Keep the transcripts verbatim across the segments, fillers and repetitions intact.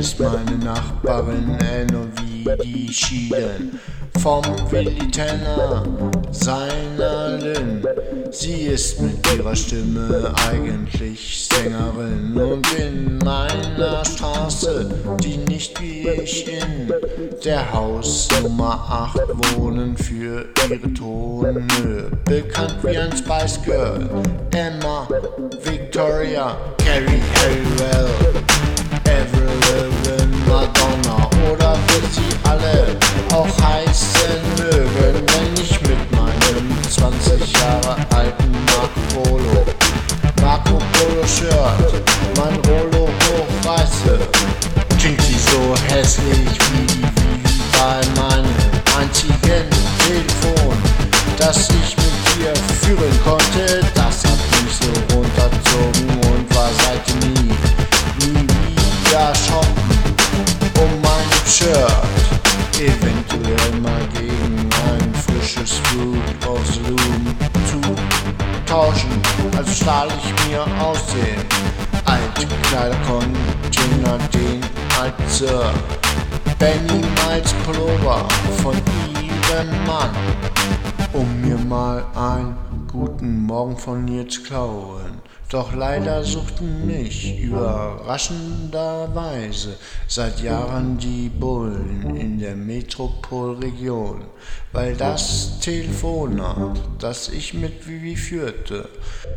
ist meine Nachbarin Enno wie die Schieden vom Willi Tenner, seiner Lynn. Sie ist mit ihrer Stimme eigentlich Sängerin und in meiner Straße, die nicht wie ich in der Haus Nummer acht wohnen für ihre Tone, bekannt wie ein Spice Girl, Emma, Victoria, Carrie, Harrywell, Avril Lavigne, Madonna oder wie sie alle auch heißen mögen, wenn ich mit meinem zwanzig Jahre alten Marco Polo, Marco Polo Shirt, mein Rollo hochreiße, klingt sie so hässlich wie die Vivi bei meinem einzigen Telefon, das ich mit ihr führen konnte. Das hat mich so runterzogen und war seitdem nie, nie wieder shoppen um mein Shirt. Eventuell mal gegen ein frisches Fruit of the Loom zu tauschen, also stahl ich mir aus dem Altkleidercontainer den alten Sir Benny Miles Pullover von ihrem Mann, um mir mal einen guten Morgen von ihr zu klauen. Doch leider suchten mich überraschenderweise seit Jahren die Bullen in der Metropolregion, weil das Telefonat, das ich mit Vivi führte,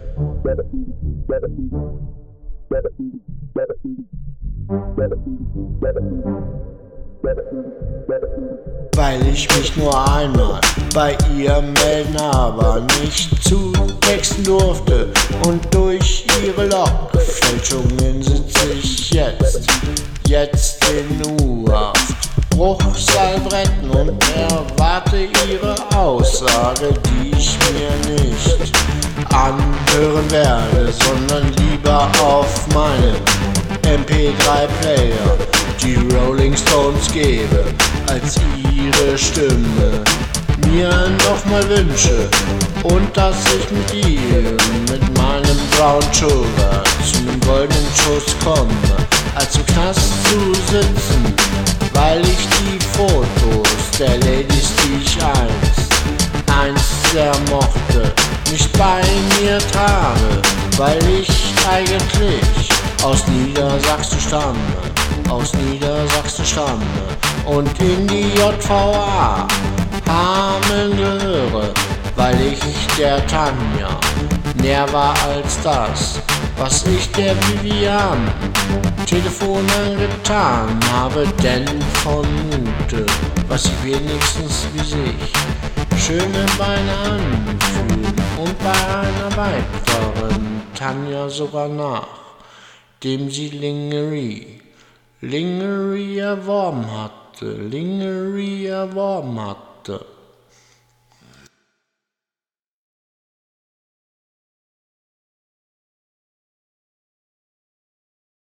weil ich mich nur einmal bei ihr melden, aber nicht zutexten durfte. Und durch ihre Lokfälschungen sitze ich jetzt, jetzt in U-Haft, Bruchsaalbretten und erwarte ihre Aussage, die ich mir nicht anhören werde, sondern lieber auf meinem M P drei Player die Rolling Stones gebe, als ihre Stimme mir nochmal wünsche und dass ich mit ihr, mit meinem Brown Sugar zum goldenen Schuss komme, als im Knast zu sitzen, weil ich die Fotos der Ladies, die ich einst, einst sehr mochte, nicht bei mir trage, weil ich eigentlich aus Niedersachsen stamme, aus Niedersachsen stamme und in die J V A Hameln gehöre, weil ich der Tanja näher war als das, was ich der Vivian Telefon angetan habe, denn vermute, was sie wenigstens wie sich schöne Beine anfühlen und bei einer weiteren Tanja sogar nach, dem sie Lingerie, Lingerie erworben hatte, Lingerie erworben hatte.